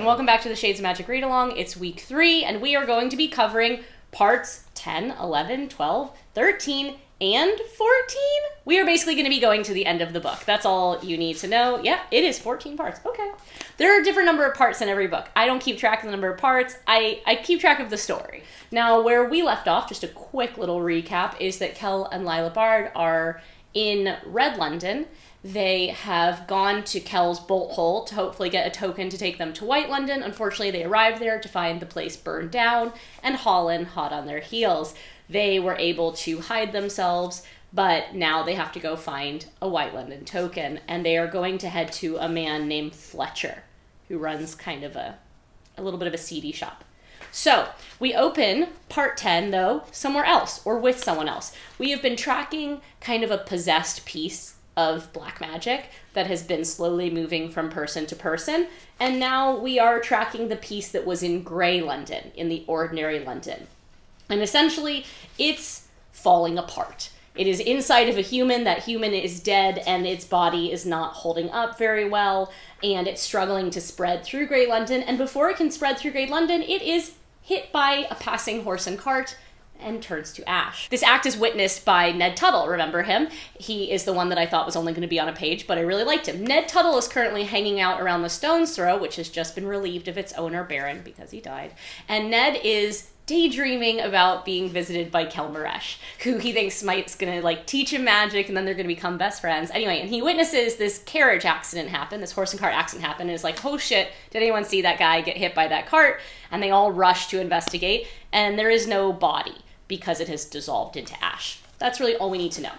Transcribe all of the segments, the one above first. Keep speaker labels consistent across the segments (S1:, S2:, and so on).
S1: and welcome back to the Shades of Magic Read Along. It's week 3, and we are going to be covering parts 10, 11, 12, 13, and 14. We are basically going to be going to the end of the book. That's all you need to know. Yeah, it is 14 parts. Okay. There are a different number of parts in every book. I don't keep track of the number of parts. I keep track of the story. Now, where we left off, just a quick little recap, is that Kell and Lila Bard are in Red London. They have gone to Kell's bolt hole to hopefully get a token to take them to White London. Unfortunately, they arrived there to find the place burned down and Hollin hot on their heels. They were able to hide themselves, but now they have to go find a White London token, and they are going to head to a man named Fletcher, who runs kind of a little bit of a seedy shop. So, we open part 10, though, somewhere else, or with someone else. We have been tracking kind of a possessed piece of black magic that has been slowly moving from person to person, and now we are tracking the piece that was in Grey London, in the ordinary London. And essentially, it's falling apart. It is inside of a human. That human is dead, and its body is not holding up very well, and it's struggling to spread through Grey London, and before it can spread through Grey London, it is hit by a passing horse and cart and turns to ash. This act is witnessed by Ned Tuttle, remember him? He is the one that I thought was only going to be on a page, but I really liked him. Ned Tuttle is currently hanging out around the Stone's Throw, which has just been relieved of its owner, Baron, because he died. And Ned is daydreaming about being visited by Kell Maresh, who he thinks Smite's gonna teach him magic, and then they're gonna become best friends. Anyway, and he witnesses this carriage accident happen, this horse and cart accident happen, and is like, oh shit, did anyone see that guy get hit by that cart? And they all rush to investigate, and there is no body, because it has dissolved into ash. That's really all we need to know.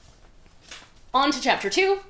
S1: On to chapter 2.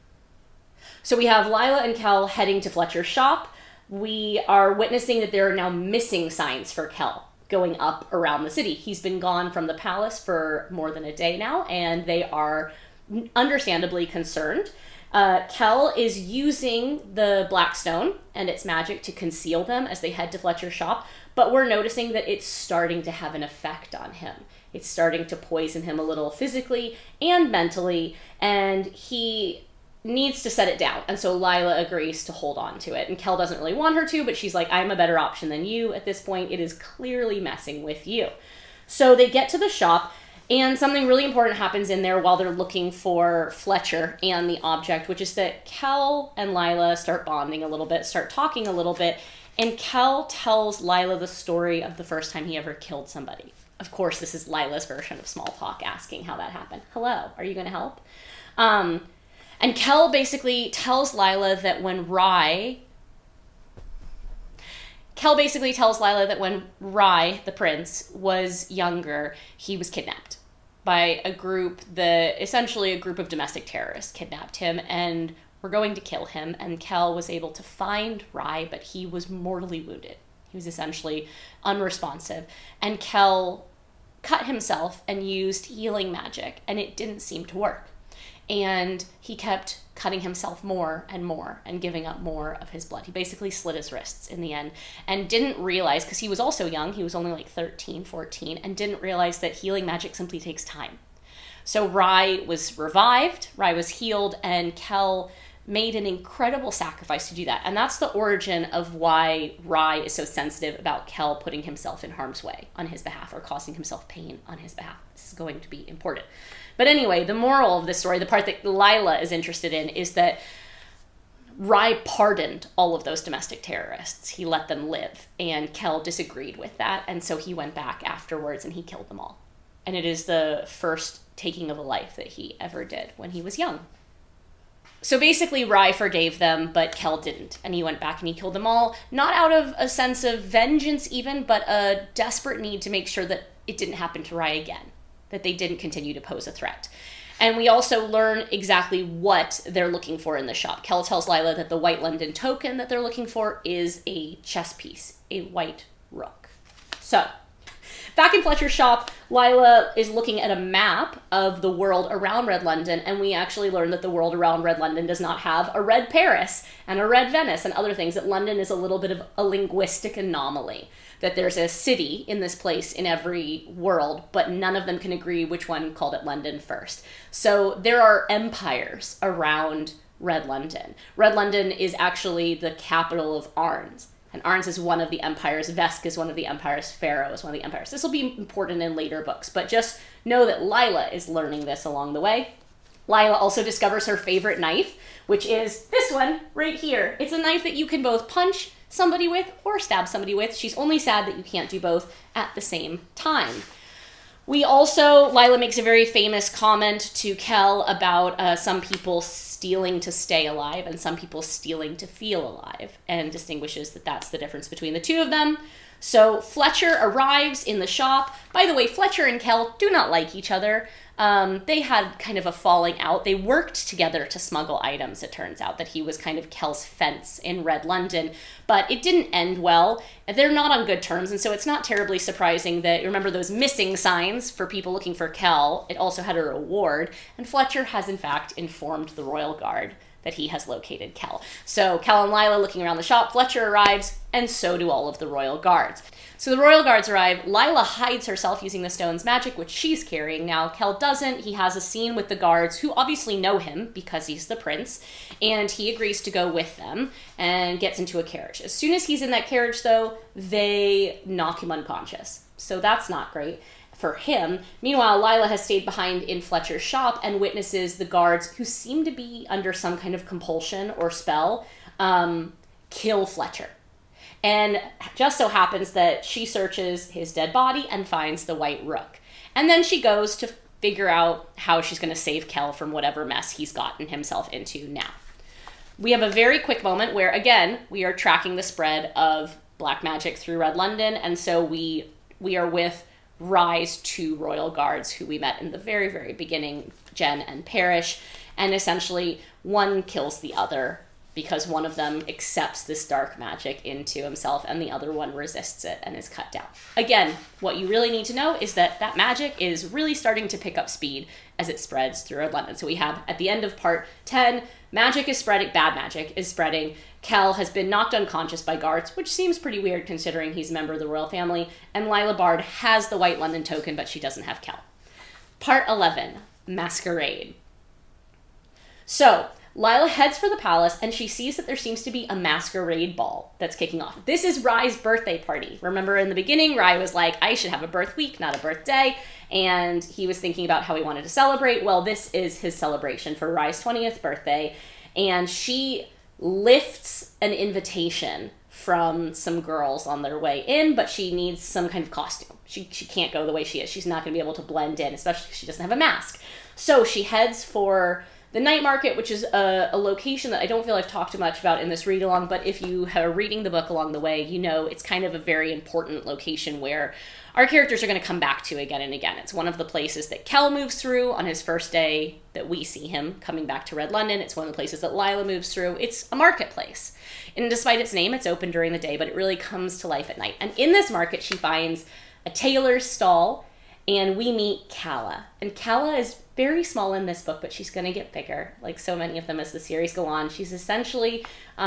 S1: So we have Lila and Kell heading to Fletcher's shop. We are witnessing that there are now missing signs for Kell going up around the city. He's been gone from the palace for more than a day now, and they are understandably concerned. Kell is using the Blackstone and its magic to conceal them as they head to Fletcher's shop, but we're noticing that it's starting to have an effect on him. It's starting to poison him a little physically and mentally, and he needs to set it down. And so Lila agrees to hold on to it, and Kell doesn't really want her to, but she's like, I'm a better option than you at this point. It is clearly messing with you. So they get to the shop, and something really important happens in there while they're looking for Fletcher and the object, which is that Kell and Lila start bonding a little bit, start talking a little bit, and Kell tells Lila the story of the first time he ever killed somebody. Of course, this is Lila's version of small talk, asking how that happened. Hello, are you going to help? And Kell basically tells Lila that when Rye, the prince, was younger, he was kidnapped by a group, essentially a group of domestic terrorists kidnapped him and were going to kill him, and Kell was able to find Rye, but he was mortally wounded. He was essentially unresponsive, and Kell cut himself and used healing magic, and it didn't seem to work. And he kept cutting himself more and more and giving up more of his blood. He basically slit his wrists in the end and didn't realize, because he was also young, he was only 13, 14, and didn't realize that healing magic simply takes time. So Rye was revived, Rye was healed, and Kell made an incredible sacrifice to do that. And that's the origin of why Rye is so sensitive about Kell putting himself in harm's way on his behalf or causing himself pain on his behalf. This is going to be important. But anyway, the moral of this story, the part that Lila is interested in, is that Rye pardoned all of those domestic terrorists. He let them live, and Kell disagreed with that, and so he went back afterwards and he killed them all. And it is the first taking of a life that he ever did when he was young. So basically, Rye forgave them, but Kell didn't, and he went back and he killed them all, not out of a sense of vengeance even, but a desperate need to make sure that it didn't happen to Rye again, that they didn't continue to pose a threat. And we also learn exactly what they're looking for in the shop. Kell tells Lila that the White London token that they're looking for is a chess piece, a white rook. So, back in Fletcher's shop, Lila is looking at a map of the world around Red London, and we actually learn that the world around Red London does not have a red Paris and a red Venice and other things, that London is a little bit of a linguistic anomaly, that there's a city in this place in every world, but none of them can agree which one called it London first. So there are empires around Red London. Red London is actually the capital of Arns, And Arns is one of the empires. Vesk is one of the empires. Pharaoh is one of the empires. This will be important in later books, but just know that Lila is learning this along the way. Lila also discovers her favorite knife, which is this one right here. It's a knife that you can both punch somebody with or stab somebody with. She's only sad that you can't do both at the same time. Lila makes a very famous comment to Kell about some people stealing to stay alive and some people stealing to feel alive, and distinguishes that that's the difference between the two of them. So Fletcher arrives in the shop. By the way, Fletcher and Kell do not like each other. They had kind of a falling out. They worked together to smuggle items, it turns out, that he was kind of Kell's fence in Red London, but it didn't end well. They're not on good terms, and so it's not terribly surprising that, remember those missing signs for people looking for Kell? It also had a reward, and Fletcher has in fact informed the Royal Guard that he has located Kell. So Kell and Lila looking around the shop, Fletcher arrives, and so do all of the Royal Guards. So the Royal Guards arrive. Lila hides herself using the stone's magic, which she's carrying now. Kell doesn't. He has a scene with the guards, who obviously know him because he's the prince, and he agrees to go with them and gets into a carriage. As soon as he's in that carriage, though, they knock him unconscious. So that's not great for him. Meanwhile, Lila has stayed behind in Fletcher's shop and witnesses the guards, who seem to be under some kind of compulsion or spell, kill Fletcher. And just so happens that she searches his dead body and finds the White Rook. And then she goes to figure out how she's going to save Kell from whatever mess he's gotten himself into now. We have a very quick moment where, again, we are tracking the spread of black magic through Red London, and so we are with Rye's two Royal Guards, who we met in the very, very beginning, Jen and Parrish, and essentially one kills the other because one of them accepts this dark magic into himself and the other one resists it and is cut down. Again, what you really need to know is that that magic is really starting to pick up speed as it spreads through Red London. So we have, at the end of part 10, magic is spreading, bad magic is spreading. Kell has been knocked unconscious by guards, which seems pretty weird considering he's a member of the royal family, and Lila Bard has the White London token, but she doesn't have Kell. Part 11, Masquerade. So, Lila heads for the palace, and she sees that there seems to be a masquerade ball that's kicking off. This is Rye's birthday party. Remember in the beginning, Rye was like, I should have a birth week, not a birthday, and he was thinking about how he wanted to celebrate. Well, this is his celebration for Rye's 20th birthday, and she lifts an invitation from some girls on their way in, but she needs some kind of costume. She can't go the way she is. She's not going to be able to blend in, especially if she doesn't have a mask. So she heads for the night market, which is a location that I don't feel I've talked much about in this read-along, but if you are reading the book along the way, you know it's kind of a very important location where our characters are going to come back to again and again. It's one of the places that Kell moves through on his first day that we see him coming back to Red London. It's one of the places that Lila moves through. It's a marketplace. And despite its name, it's open during the day, but it really comes to life at night. And in this market, she finds a tailor's stall, and we meet Calla. And Calla is very small in this book, but she's going to get bigger, like so many of them as the series go on. She's essentially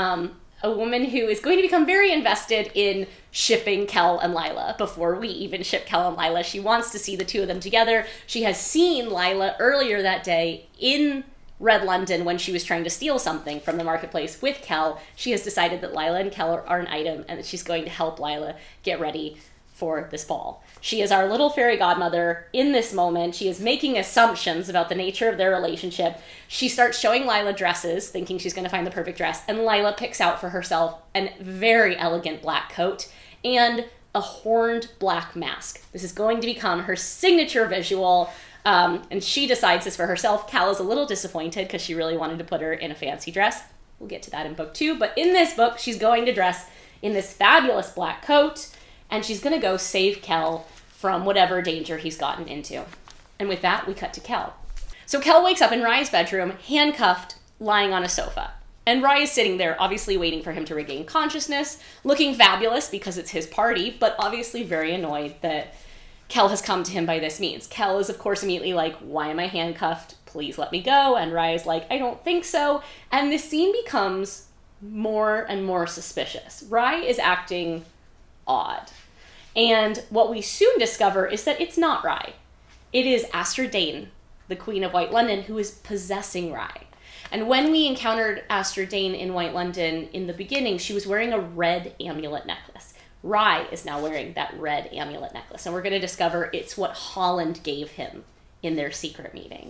S1: a woman who is going to become very invested in shipping Kell and Lila before we even ship Kell and Lila. She wants to see the two of them together. She has seen Lila earlier that day in Red London when she was trying to steal something from the marketplace with Kell. She has decided that Lila and Kell are an item and that she's going to help Lila get ready for this ball. She is our little fairy godmother in this moment. She is making assumptions about the nature of their relationship. She starts showing Lila dresses, thinking she's going to find the perfect dress, and Lila picks out for herself a very elegant black coat and a horned black mask. This is going to become her signature visual, and she decides this for herself. Cal is a little disappointed because she really wanted to put her in a fancy dress. We'll get to that in book 2, but in this book, she's going to dress in this fabulous black coat, and she's going to go save Kell from whatever danger he's gotten into. And with that, we cut to Kell. So Kell wakes up in Rye's bedroom, handcuffed, lying on a sofa. And Rye is sitting there, obviously waiting for him to regain consciousness, looking fabulous because it's his party, but obviously very annoyed that Kell has come to him by this means. Kell is, of course, immediately like, why am I handcuffed? Please let me go. And Rye is like, I don't think so. And this scene becomes more and more suspicious. Rye is acting odd. And what we soon discover is that it's not Rye. It is Aster Dayton, the Queen of White London, who is possessing Rye. And when we encountered Aster Dane in White London in the beginning, she was wearing a red amulet necklace. Rye is now wearing that red amulet necklace, and we're going to discover it's what Holland gave him in their secret meeting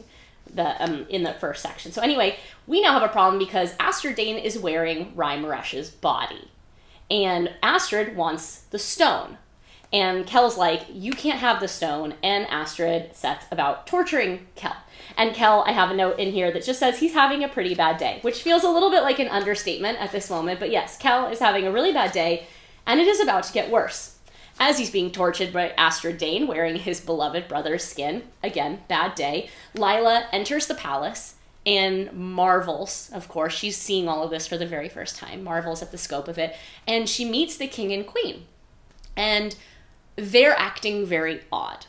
S1: in the first section. So anyway, we now have a problem because Aster Dane is wearing Rye Maresh's body, and Astrid wants the stone. And Kel's like, you can't have the stone, and Astrid sets about torturing Kel. And Kel, I have a note in here that just says he's having a pretty bad day, which feels a little bit like an understatement at this moment, but yes, Kel is having a really bad day, and it is about to get worse. As he's being tortured by Aster Dane, wearing his beloved brother's skin, again, bad day, Lila enters the palace and marvels, of course, she's seeing all of this for the very first time, marvels at the scope of it, and she meets the king and queen. And they're acting very odd.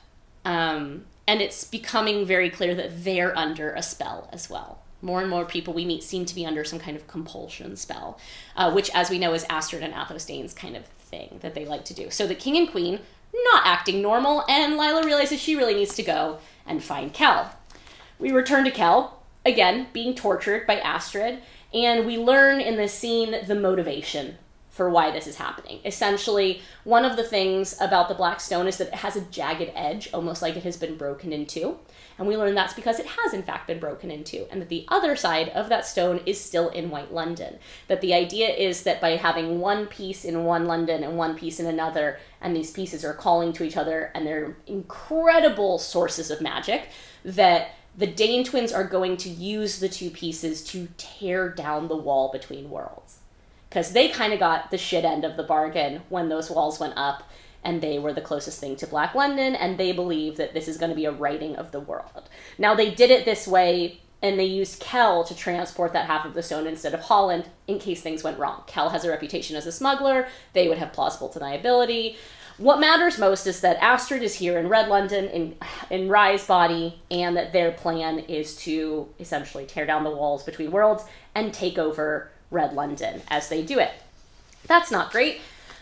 S1: And it's becoming very clear that they're under a spell as well. More and more people we meet seem to be under some kind of compulsion spell, which, as we know, is Astrid and Athos Dane's kind of thing that they like to do. So the king and queen, not acting normal, and Lila realizes she really needs to go and find Kel. We return to Kel, again, being tortured by Astrid, and we learn in this scene the motivation for why this is happening. Essentially, one of the things about the Black Stone is that it has a jagged edge, almost like it has been broken in two. And we learn that's because it has in fact been broken in two, and that the other side of that stone is still in White London. That the idea is that by having one piece in one London and one piece in another, and these pieces are calling to each other, and they're incredible sources of magic, that the Dane twins are going to use the two pieces to tear down the wall between worlds. Because they kind of got the shit end of the bargain when those walls went up, and they were the closest thing to Black London, and they believe that this is going to be a righting of the world. Now, they did it this way, and they used Kel to transport that half of the stone instead of Holland in case things went wrong. Kel has a reputation as a smuggler. They would have plausible deniability. What matters most is that Astrid is here in Red London, in Rye's body, and that their plan is to essentially tear down the walls between worlds and take over Red London as they do it. That's not great.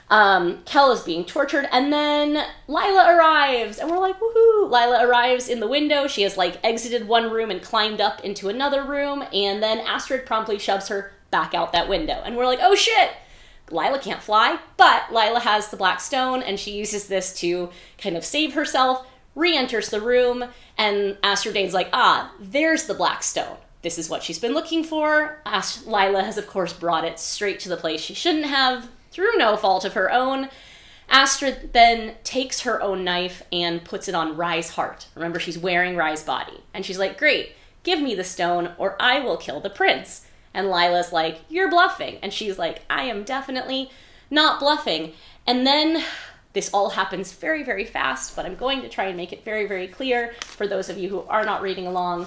S1: Kel is being tortured, and then Lila arrives, and we're like, woohoo! Lila arrives in the window. She has, exited one room and climbed up into another room, and then Astrid promptly shoves her back out that window. And we're like, oh shit! Lila can't fly, but Lila has the Black Stone, and she uses this to kind of save herself, re-enters the room, and Aster Dane's like, there's the Black Stone. This is what she's been looking for. Lila has, of course, brought it straight to the place she shouldn't have, through no fault of her own. Astrid then takes her own knife and puts it on Rye's heart. Remember, she's wearing Rye's body. And she's like, great, give me the stone or I will kill the prince. And Lila's like, you're bluffing. And she's like, I am definitely not bluffing. And then this all happens very, very fast, but I'm going to try and make it very, very clear for those of you who are not reading along.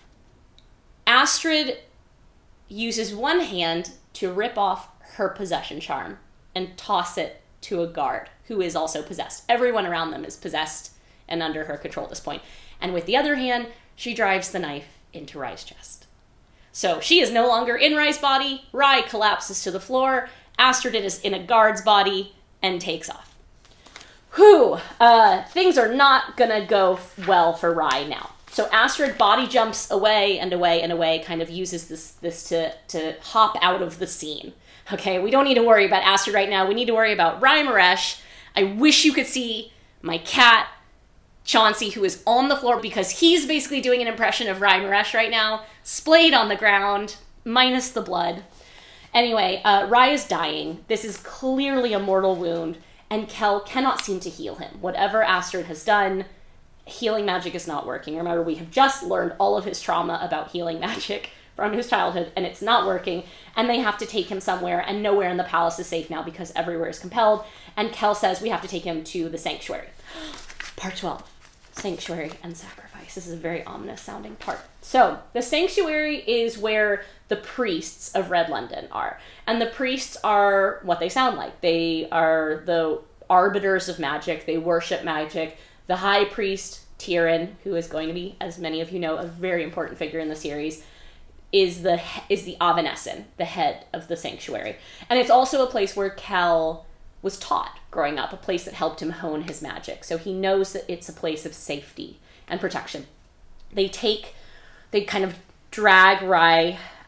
S1: Astrid uses one hand to rip off her possession charm and toss it to a guard who is also possessed. Everyone around them is possessed and under her control at this point. And with the other hand, she drives the knife into Rye's chest. So she is no longer in Rye's body. Rye collapses to the floor. Astrid is in a guard's body and takes off. Whew, things are not gonna go well for Rye now. So Astrid body jumps away and away and away, kind of uses this to hop out of the scene. Okay, we don't need to worry about Astrid right now. We need to worry about Rye Maresh. I wish you could see my cat, Chauncey, who is on the floor because he's basically doing an impression of Rye Maresh right now, splayed on the ground, minus the blood. Anyway, Rye is dying. This is clearly a mortal wound, and Kel cannot seem to heal him. Whatever Astrid has done, healing magic is not working. Remember, we have just learned all of his trauma about healing magic from his childhood, and it's not working, and they have to take him somewhere, and nowhere in the palace is safe now because everywhere is compelled, and Kel says we have to take him to the sanctuary. Part 12, sanctuary and sacrifice. This is a very ominous sounding part. So, the sanctuary is where the priests of Red London are, and the priests are what they sound like. They are the arbiters of magic. They worship magic. The high priest, Tyrion, who is going to be, as many of you know, a very important figure in the series, is the Avanessan, the head of the sanctuary. And it's also a place where Kel was taught growing up, a place that helped him hone his magic. So he knows that it's a place of safety and protection. They kind of drag Rye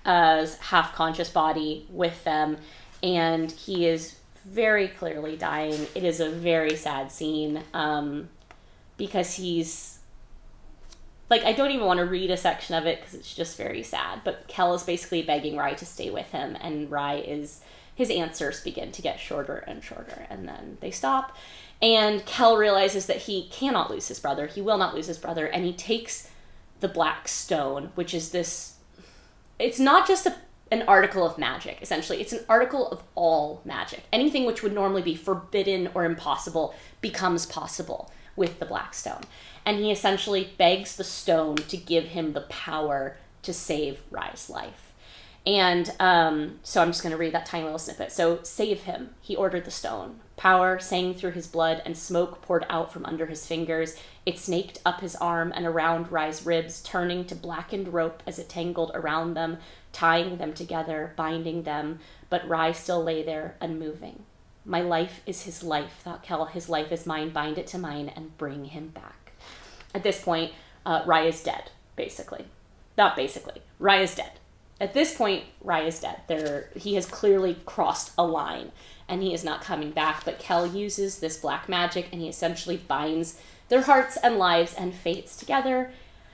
S1: half-conscious body with them, and he is very clearly dying. It is a very sad scene, because he's, like, I don't even want to read a section of it because it's just very sad, but Kell is basically begging Rye to stay with him, and his answers begin to get shorter and shorter, and then they stop, and Kell realizes that he cannot lose his brother. He will not lose his brother, and he takes the Black Stone, which is this, it's not just an article of magic, essentially. It's an article of all magic. Anything which would normally be forbidden or impossible becomes possible with the Black Stone. And he essentially begs the stone to give him the power to save Rye's life. And so I'm just going to read that tiny little snippet. So, save him, he ordered the stone. Power sang through his blood, and smoke poured out from under his fingers. It snaked up his arm and around Rye's ribs, turning to blackened rope as it tangled around them, tying them together, binding them. But Rye still lay there, unmoving. My life is his life, thought Kell. His life is mine. Bind it to mine and bring him back. At this point, Rye is dead, basically. Not basically. Rye is dead. At this point, Rye is dead. He has clearly crossed a line, and he is not coming back. But Kell uses this black magic, and he essentially binds their hearts and lives and fates together,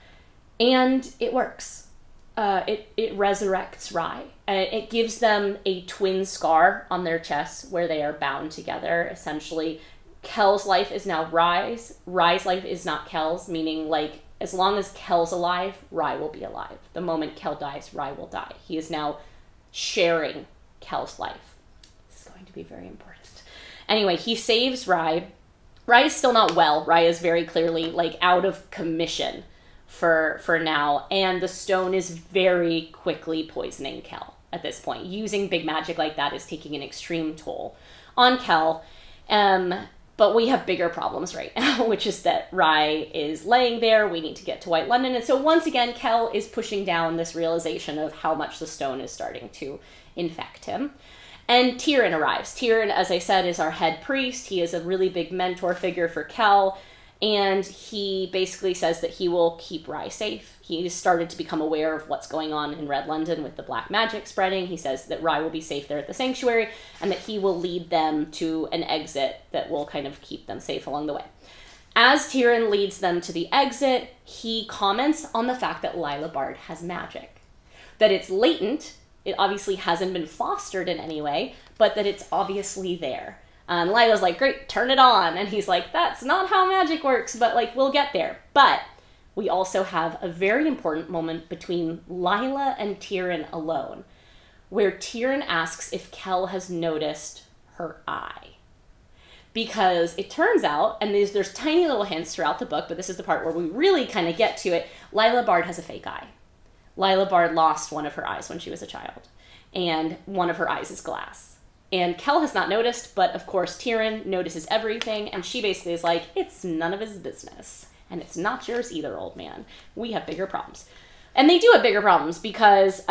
S1: and it works. It resurrects Rye. It gives them a twin scar on their chests where they are bound together. Essentially, Kell's life is now Rye's. Rye's life is not Kell's, meaning, like, as long as Kell's alive, Rye will be alive. The moment Kell dies, Rye will die. He is now sharing Kell's life. This is going to be very important. Anyway, he saves Rye. Rye is still not well. Rye is very clearly, like, out of commission for now, and the stone is very quickly poisoning Kell at this point. Using big magic like that is taking an extreme toll on Kell. But we have bigger problems right now, which is that Rye is laying there. We need to get to White London. And so once again, Kell is pushing down this realization of how much the stone is starting to infect him. And Tierin arrives. Tierin, as I said, is our head priest. He is a really big mentor figure for Kell. And he basically says that he will keep Rye safe. He's started to become aware of what's going on in Red London with the black magic spreading. He says that Rye will be safe there at the sanctuary, and that he will lead them to an exit that will kind of keep them safe along the way. As Tierin leads them to the exit, he comments on the fact that Lila Bard has magic. That it's latent, it obviously hasn't been fostered in any way, but that it's obviously there. And Lila's like, great, turn it on. And he's like, that's not how magic works, but, like, we'll get there. But we also have a very important moment between Lila and Tierin alone, where Tierin asks if Kell has noticed her eye. Because it turns out, and there's tiny little hints throughout the book, but this is the part where we really kind of get to it, Lila Bard has a fake eye. Lila Bard lost one of her eyes when she was a child, and one of her eyes is glass. And Kell has not noticed, but of course Tierin notices everything, and she basically is like, it's none of his business. And it's not yours either, old man. We have bigger problems. And they do have bigger problems because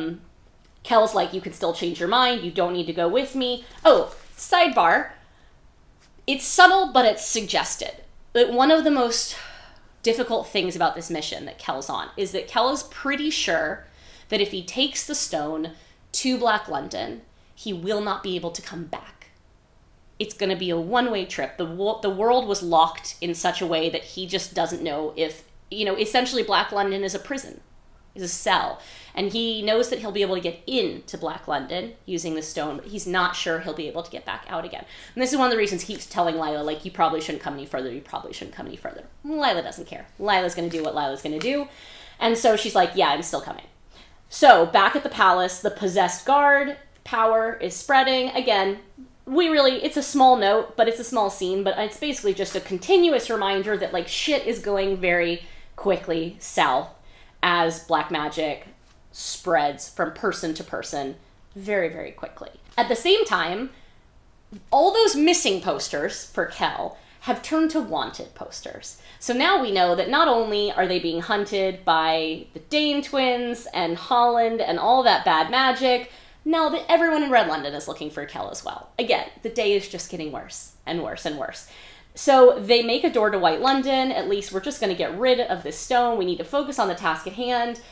S1: Kell's like, you can still change your mind, you don't need to go with me. Oh, sidebar. It's subtle, but it's suggested. But one of the most difficult things about this mission that Kell's on is that Kell is pretty sure that if he takes the stone to Black London, he will not be able to come back. It's going to be a one-way trip. The world was locked in such a way that he just doesn't know if, essentially Black London is a prison, is a cell. And he knows that he'll be able to get into Black London using the stone, but he's not sure he'll be able to get back out again. And this is one of the reasons he keeps telling Lila, like, you probably shouldn't come any further, you probably shouldn't come any further. Lila doesn't care. Lila's going to do what Lila's going to do. And so she's like, yeah, I'm still coming. So back at the palace, the possessed guard power is spreading. Again, it's a small note, but it's a small scene, but it's basically just a continuous reminder that, like, shit is going very quickly south as black magic spreads from person to person very, very quickly. At the same time, all those missing posters for Kell have turned to wanted posters. So now we know that not only are they being hunted by the Dane twins and Holland and all that bad magic, now that everyone in Red London is looking for Kell as well. Again, the day is just getting worse and worse and worse. So they make a door to White London. At least we're just going to get rid of this stone. We need to focus on the task at hand.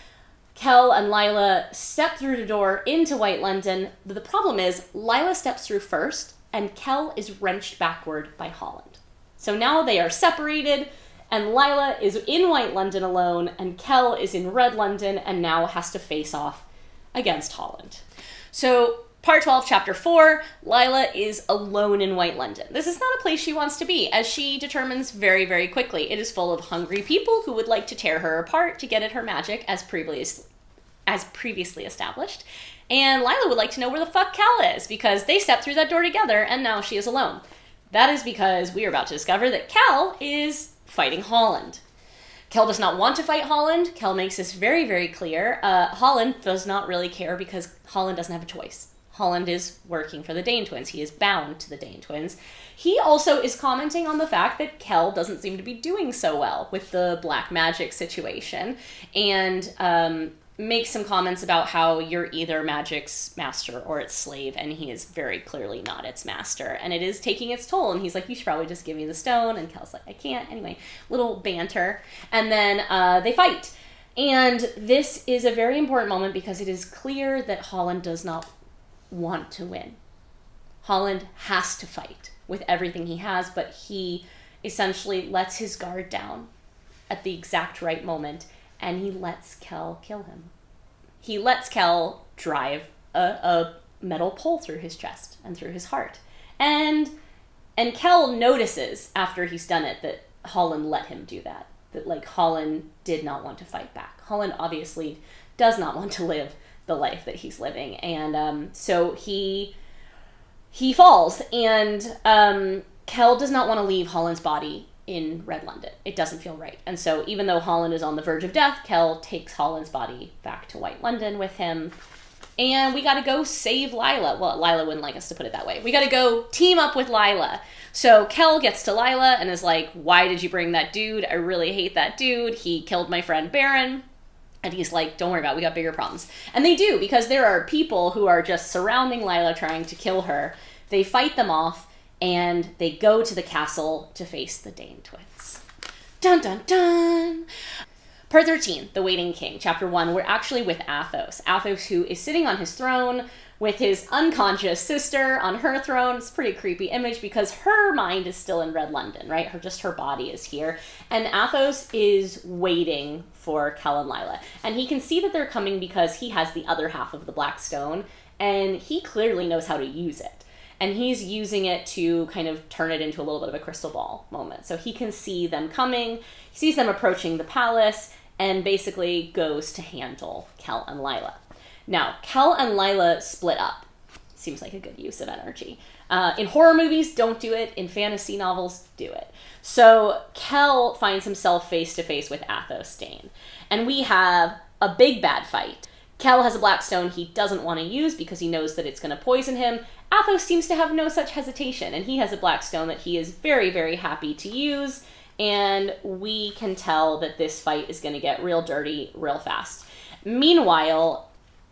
S1: Kell and Lila step through the door into White London. The problem is, Lila steps through first, and Kell is wrenched backward by Holland. So now they are separated, and Lila is in White London alone, and Kell is in Red London, and now has to face off against Holland. So, Part 12, Chapter 4, Lila is alone in White London. This is not a place she wants to be, as she determines very, very quickly. It is full of hungry people who would like to tear her apart to get at her magic, as previously established. And Lila would like to know where the fuck Kell is, because they stepped through that door together, and now she is alone. That is because we are about to discover that Kell is fighting Holland. Kell does not want to fight Holland. Kell makes this very, very clear. Holland does not really care because Holland doesn't have a choice. Holland is working for the Dane twins. He is bound to the Dane twins. He also is commenting on the fact that Kell doesn't seem to be doing so well with the black magic situation, and makes some comments about how you're either magic's master or its slave, and he is very clearly not its master, and it is taking its toll. And he's like, you should probably just give me the stone, and Kell's like, I can't. Anyway, little banter, and then they fight. And this is a very important moment because it is clear that Holland does not want to win. Holland has to fight with everything he has, but he essentially lets his guard down at the exact right moment, and he lets Kell kill him. He lets Kell drive a metal pole through his chest and through his heart. And Kell notices after he's done it that Holland let him do that. That, like, Holland did not want to fight back. Holland obviously does not want to live the life that he's living. And so he falls, and Kell does not want to leave Holland's body in Red London. It doesn't feel right. And so even though Holland is on the verge of death, Kell takes Holland's body back to White London with him. And we gotta go save Lila. Well, Lila wouldn't like us to put it that way. We gotta go team up with Lila. So Kell gets to Lila and is like, why did you bring that dude? I really hate that dude. He killed my friend Baron. And he's like, don't worry about it, we got bigger problems. And they do, because there are people who are just surrounding Lila trying to kill her. They fight them off, and they go to the castle to face the Dane twins. Dun dun dun! Part 13, The Waiting King, Chapter 1, we're actually with Athos. Athos, who is sitting on his throne with his unconscious sister on her throne. It's a pretty creepy image because her mind is still in Red London, right? Her body is here. And Athos is waiting for Kell and Lila. And he can see that they're coming because he has the other half of the black stone, and he clearly knows how to use it. And he's using it to kind of turn it into a little bit of a crystal ball moment. So he can see them coming, he sees them approaching the palace, and basically goes to handle Kell and Lila. Now, Kell and Lila split up. Seems like a good use of energy. In horror movies, don't do it. In fantasy novels, do it. So Kell finds himself face to face with Athos Dane. And we have a big bad fight. Kell has a black stone he doesn't want to use because he knows that it's going to poison him. Athos seems to have no such hesitation, and he has a black stone that he is very, very happy to use. And we can tell that this fight is going to get real dirty real fast. Meanwhile,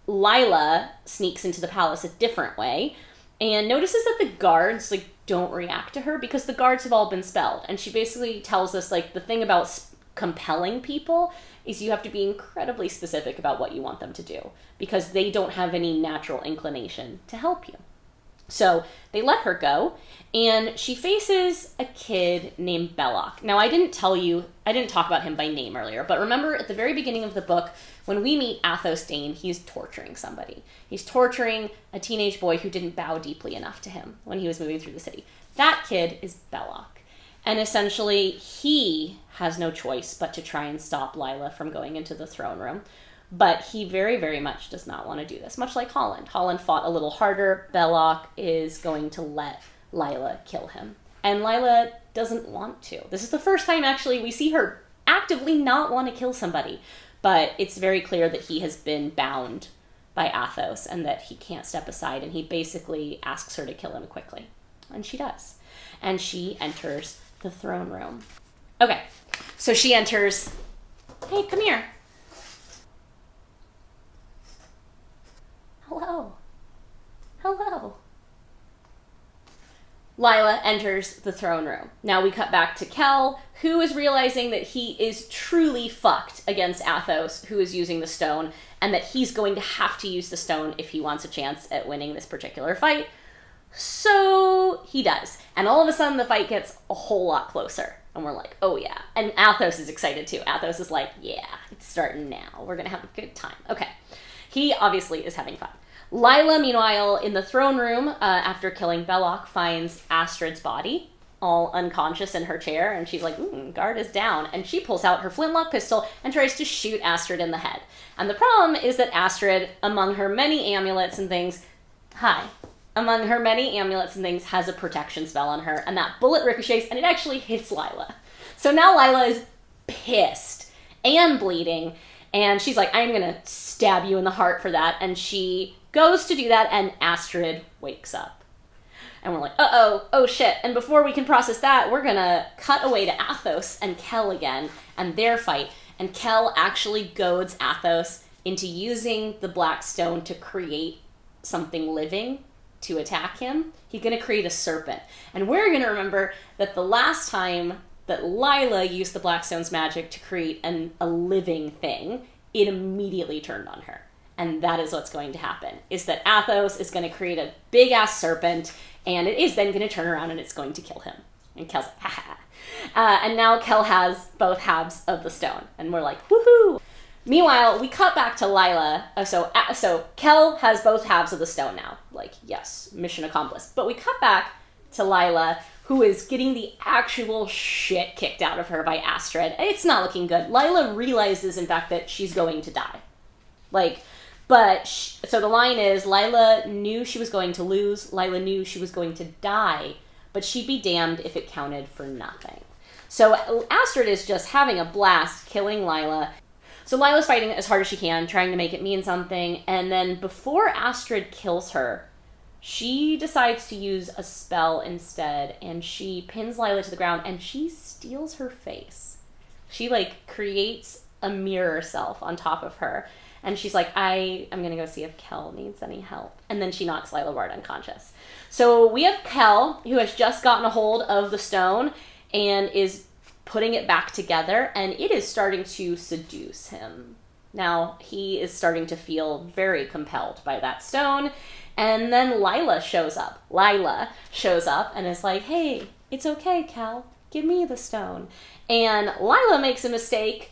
S1: Lila sneaks into the palace a different way and notices that the guards don't react to her because the guards have all been spelled. And she basically tells us the thing about compelling people is you have to be incredibly specific about what you want them to do because they don't have any natural inclination to help you. So they let her go, and she faces a kid named Belloc. Now, I didn't talk about him by name earlier, but remember at the very beginning of the book, when we meet Athos Dane, he's torturing somebody. He's torturing a teenage boy who didn't bow deeply enough to him when he was moving through the city. That kid is Belloc. And essentially, he has no choice but to try and stop Lila from going into the throne room. But he very, very much does not want to do this, much like Holland. Holland fought a little harder. Belloc is going to let Lila kill him. And Lila doesn't want to. This is the first time, actually, we see her actively not want to kill somebody. But it's very clear that he has been bound by Athos and that he can't step aside. And he basically asks her to kill him quickly. And she does. And she enters the throne room. Okay, so she enters. Hey, come here. Hello. Hello. Lila enters the throne room. Now we cut back to Kell, who is realizing that he is truly fucked against Athos, who is using the stone, and that he's going to have to use the stone if he wants a chance at winning this particular fight. So he does. And all of a sudden the fight gets a whole lot closer. And we're like, oh yeah. And Athos is excited too. Athos is like, yeah, it's starting now. We're going to have a good time. Okay. He obviously is having fun. Lila, meanwhile, in the throne room, after killing Belloc, finds Astrid's body, all unconscious in her chair, and she's like, guard is down. And she pulls out her flintlock pistol and tries to shoot Astrid in the head. And the problem is that Astrid, among her many amulets and things, has a protection spell on her, and that bullet ricochets, and it actually hits Lila. So now Lila is pissed and bleeding, and she's like, I'm gonna stab you in the heart for that, and she goes to do that, and Astrid wakes up. And we're like, oh shit. And before we can process that, we're gonna cut away to Athos and Kell again, and their fight. And Kell actually goads Athos into using the black stone to create something living to attack him. He's gonna create a serpent. And we're gonna remember that the last time that Lila used the black stone's magic to create a living thing, it immediately turned on her. And that is what's going to happen, is that Athos is going to create a big-ass serpent, and it is then going to turn around and it's going to kill him. And Kell's like, ha ha. And now Kell has both halves of the stone, and we're like, woohoo! Meanwhile, we cut back to Lila. So Kell has both halves of the stone now. Like, yes, mission accomplished. But we cut back to Lila, who is getting the actual shit kicked out of her by Astrid. It's not looking good. Lila realizes, in fact, that she's going to die. So the line is, Lila knew she was going to lose, Lila knew she was going to die, but she'd be damned if it counted for nothing. So Astrid is just having a blast killing Lila. So Lila's fighting as hard as she can, trying to make it mean something, and then before Astrid kills her, she decides to use a spell instead, and she pins Lila to the ground, and she steals her face. She, creates a mirror self on top of her. And she's like, I'm going to go see if Kell needs any help. And then she knocks Lila Ward unconscious. So we have Kell, who has just gotten a hold of the stone and is putting it back together. And it is starting to seduce him. Now, he is starting to feel very compelled by that stone. And then Lila shows up. And is like, hey, it's okay, Kell. Give me the stone. And Lila makes a mistake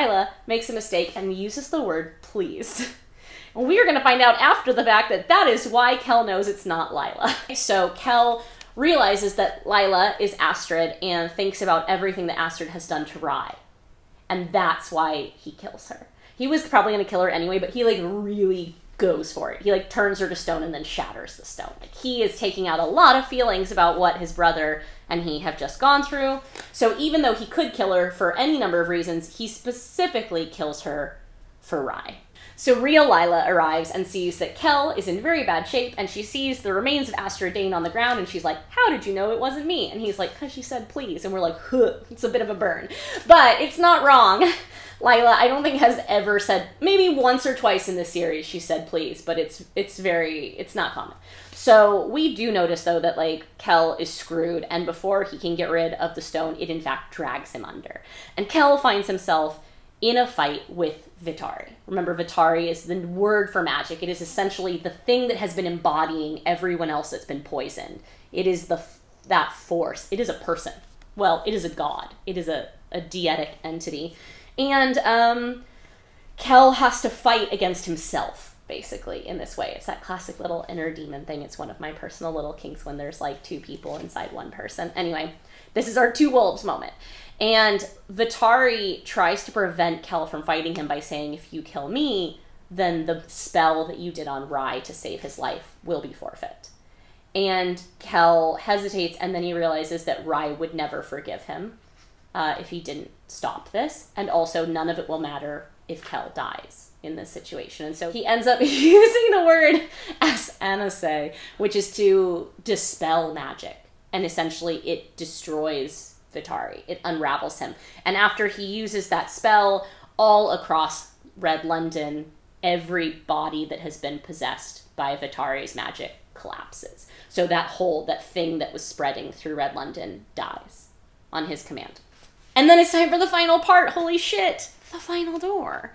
S1: and uses the word please. And we are going to find out after the fact that is why Kell knows it's not Lila. So Kell realizes that Lila is Astrid and thinks about everything that Astrid has done to Rye. And that's why he kills her. He was probably going to kill her anyway, but he really goes for it. He turns her to stone and then shatters the stone. He is taking out a lot of feelings about what his brother and he have just gone through. So even though he could kill her for any number of reasons, he specifically kills her for Rye. So real Lila arrives and sees that Kell is in very bad shape, and she sees the remains of Astrid Dane on the ground, and she's like, how did you know it wasn't me? And he's like, because she said please. And we're like, huh, it's a bit of a burn. But it's not wrong. Lila, I don't think, has ever said, maybe once or twice in the series she said please, but it's not common. So we do notice, though, that, Kell is screwed, and before he can get rid of the stone, it in fact drags him under. And Kell finds himself in a fight with Vitari. Remember, Vitari is the word for magic. It is essentially the thing that has been embodying everyone else that's been poisoned. It is that force. It is a person. Well, it is a god. It is a deity entity. And Kell has to fight against himself, basically, in this way. It's that classic little inner demon thing. It's one of my personal little kinks when there's two people inside one person. Anyway, this is our two wolves moment. And Vitari tries to prevent Kell from fighting him by saying, if you kill me, then the spell that you did on Rye to save his life will be forfeit. And Kell hesitates, and then he realizes that Rye would never forgive him if he didn't stop this. And also, none of it will matter if Kell dies in this situation. And so he ends up using the word as-anase, which is to dispel magic. And essentially, it destroys Vitari. It unravels him. And after he uses that spell, all across Red London, every body that has been possessed by Vitari's magic collapses. So that hole, that thing that was spreading through Red London, dies on his command. And then it's time for the final part. Holy shit. The final door.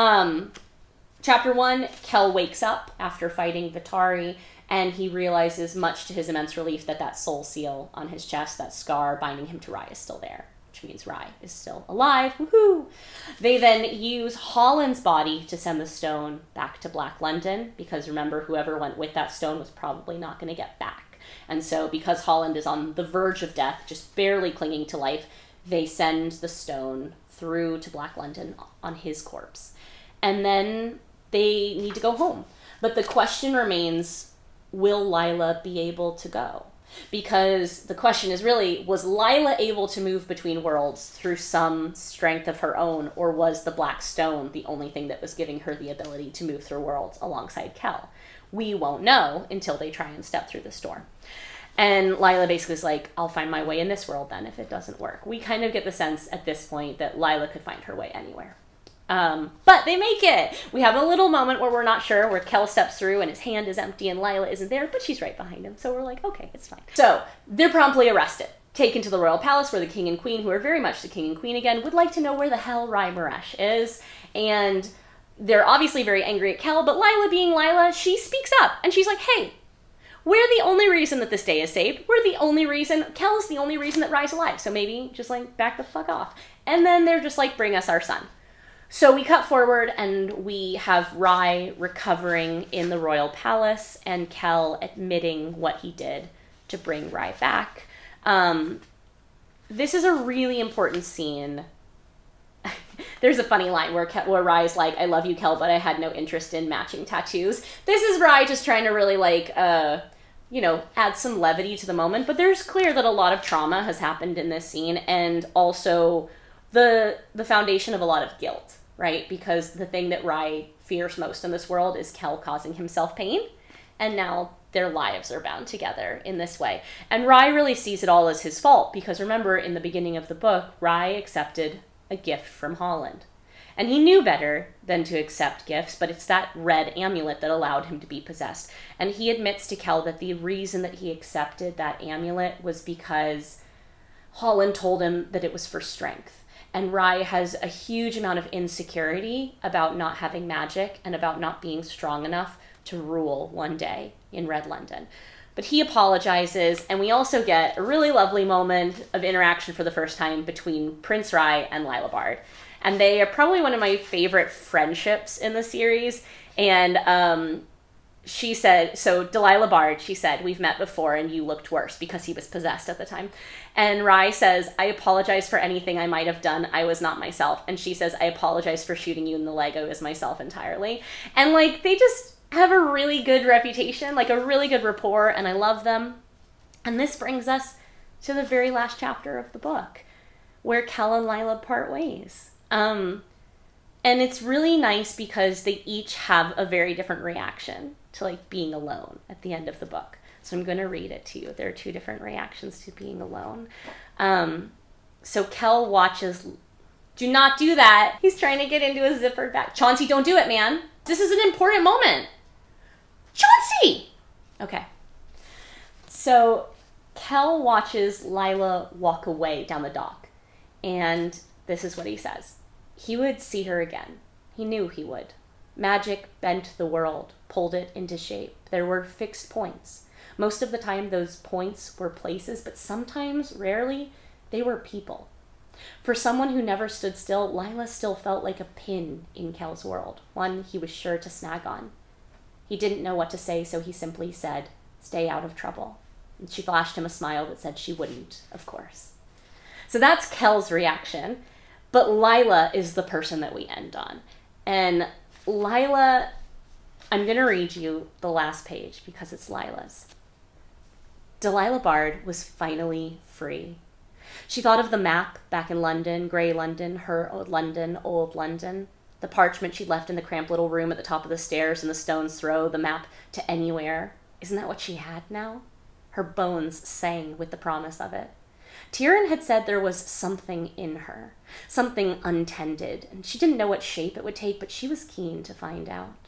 S1: Chapter 1, Kell wakes up after fighting Vitari, and he realizes, much to his immense relief, that soul seal on his chest, that scar binding him to Rye, is still there, which means Rye is still alive. Woohoo! They then use Holland's body to send the stone back to Black London, because remember, whoever went with that stone was probably not going to get back. And so because Holland is on the verge of death, just barely clinging to life, they send the stone through to Black London on his corpse. And then they need to go home. But the question remains, will Lila be able to go? Because the question is really, was Lila able to move between worlds through some strength of her own, or was the Black Stone the only thing that was giving her the ability to move through worlds alongside Kell? We won't know until they try and step through this door. And Lila basically is like, I'll find my way in this world then if it doesn't work. We kind of get the sense at this point that Lila could find her way anywhere. But they make it. We have a little moment where we're not sure, where Kell steps through and his hand is empty and Lila isn't there, but she's right behind him. So we're like, okay, it's fine. So they're promptly arrested, taken to the royal palace where the king and queen, who are very much the king and queen again, would like to know where the hell Rye Maresh is. And they're obviously very angry at Kell, but Lila being Lila, she speaks up and she's like, hey, we're the only reason that this day is saved. We're the only reason, Kell is the only reason that Rye's alive. So maybe just like back the fuck off. And then they're just like, bring us our son. So we cut forward and we have Rye recovering in the royal palace and Kell admitting what he did to bring Rye back. This is a really important scene. There's a funny line where Rye's like, I love you, Kell, but I had no interest in matching tattoos. This is Rye just trying to really add some levity to the moment. But there's clear that a lot of trauma has happened in this scene, and also the foundation of a lot of guilt, right? Because the thing that Rye fears most in this world is Kell causing himself pain, and now their lives are bound together in this way. And Rye really sees it all as his fault, because remember, in the beginning of the book, Rye accepted a gift from Holland. And he knew better than to accept gifts, but it's that red amulet that allowed him to be possessed. And he admits to Kell that the reason that he accepted that amulet was because Holland told him that it was for strength. And Rye has a huge amount of insecurity about not having magic and about not being strong enough to rule one day in Red London. But he apologizes, and we also get a really lovely moment of interaction for the first time between Prince Rye and Lila Bard. And they are probably one of my favorite friendships in the series. And she said, so Delilah Bard, she said, we've met before and you looked worse, because he was possessed at the time. And Rye says, I apologize for anything I might have done. I was not myself. And she says, I apologize for shooting you in the leg. I was myself entirely. And like, they just have a really good reputation, like a really good rapport, and I love them. And this brings us to the very last chapter of the book, where Kell and Lila part ways. And it's really nice because they each have a very different reaction to like being alone at the end of the book. So I'm going to read it to you. There are two different reactions to being alone. So Kell watches. Do not do that. He's trying to get into a zippered bag. Chauncey, don't do it, man. This is an important moment. Chauncey! Okay. So Kell watches Lila walk away down the dock. And this is what he says. He would see her again. He knew he would. Magic bent the world, pulled it into shape. There were fixed points. Most of the time, those points were places, but sometimes, rarely, they were people. For someone who never stood still, Lila still felt like a pin in Kell's world, one he was sure to snag on. He didn't know what to say, so he simply said, stay out of trouble. And she flashed him a smile that said she wouldn't, of course. So that's Kell's reaction. But Lila is the person that we end on. And Lila, I'm going to read you the last page because it's Lila's. Delilah Bard was finally free. She thought of the map back in London, grey London, her old London, the parchment she'd left in the cramped little room at the top of the stairs and the stone's throw, the map to anywhere. Isn't that what she had now? Her bones sang with the promise of it. Tyrion had said there was something in her, something untended, and she didn't know what shape it would take, but she was keen to find out.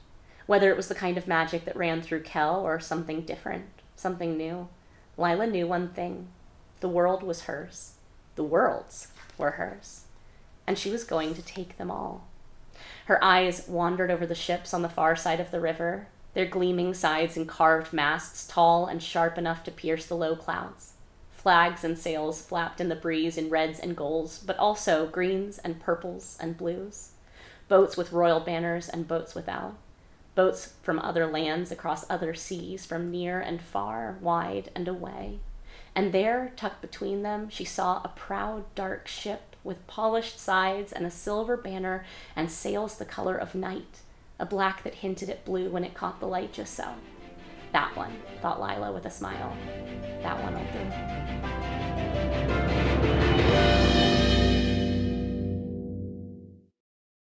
S1: Whether it was the kind of magic that ran through Kel or something different, something new, Lila knew one thing. The world was hers. The worlds were hers. And she was going to take them all. Her eyes wandered over the ships on the far side of the river, their gleaming sides and carved masts tall and sharp enough to pierce the low clouds. Flags and sails flapped in the breeze in reds and golds, but also greens and purples and blues. Boats with royal banners and boats without. Boats from other lands across other seas, from near and far, wide and away. And there, tucked between them, she saw a proud dark ship with polished sides and a silver banner and sails the color of night, a black that hinted at blue when it caught the light just so. That one, thought Lila with a smile. That one will do.